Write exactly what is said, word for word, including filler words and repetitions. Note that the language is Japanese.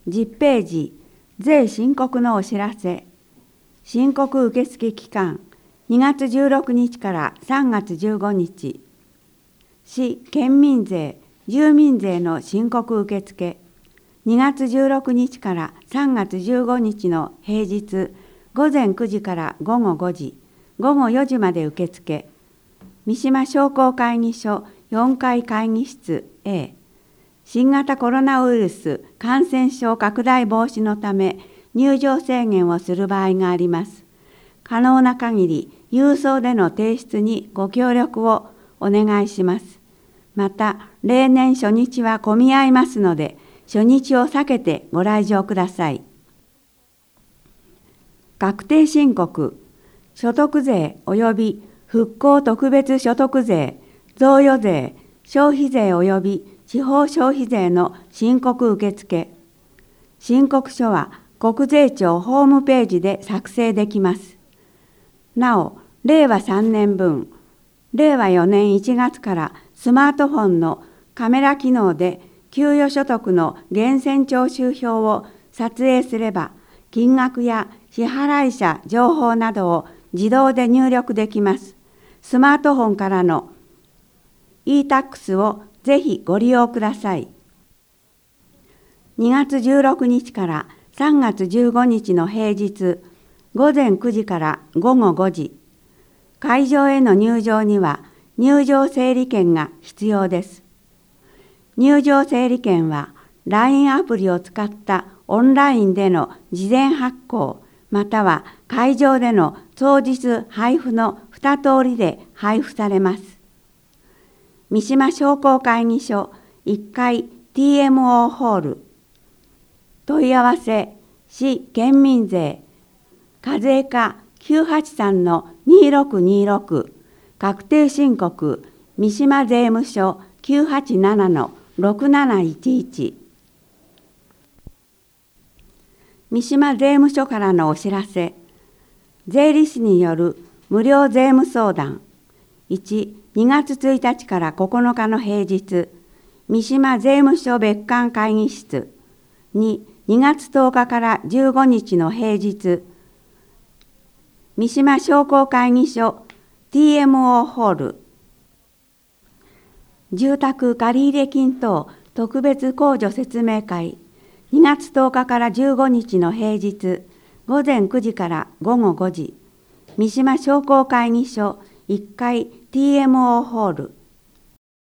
じゅっページ、税申告のお知らせ。申告受付期間、にがつじゅうろくにちからさんがつじゅうごにち。市県民税、住民税の申告受付。にがつじゅうろくにちからさんがつじゅうごにちの平日、ごぜんくじからごごごじ、ごごよじまで受付。三島商工会議所よんかい会議室 A。新型コロナウイルス感染症拡大防止のため入場制限をする場合があります。可能な限り郵送での提出にご協力をお願いします。また、例年初日は混み合いますので、初日を避けてご来場ください。確定申告、所得税及び復興特別所得税、贈与税、消費税及び地方消費税の申告受付。申告書は国税庁ホームページで作成できます。なお、れいわさんねんぶん、れいわよねんいちがつからスマートフォンのカメラ機能で給与所得の源泉徴収表を撮影すれば、金額や支払者情報などを自動で入力できます。スマートフォンからの e タックス をぜひご利用ください。にがつじゅうろくにちからさんがつじゅうごにちの平日、ごぜんくじからごごごじ。会場への入場には入場整理券が必要です。入場整理券は ライン アプリを使ったオンラインでの事前発行、または会場での当日配布のに通りで配布されます。三島商工会議所いっかい ティーエムオー ホール。問い合わせ、市県民税、課税課 きゅうはちさんのにろくにろく、確定申告、三島税務署 きゅうはちななのろくなないちいち。三島税務署からのお知らせ。税理士による無料税務相談。いち、にがつついたちからここのかの平日、三島税務署別館会議室。に、にがつとおかからじゅうごにちの平日、三島商工会議所 ティーエムオー ホール。住宅借入金等特別控除説明会。にがつとおかからじゅうごにちの平日、ごぜんくじからごごごじ。三島商工会議所いっかい ティーエムオー ホール。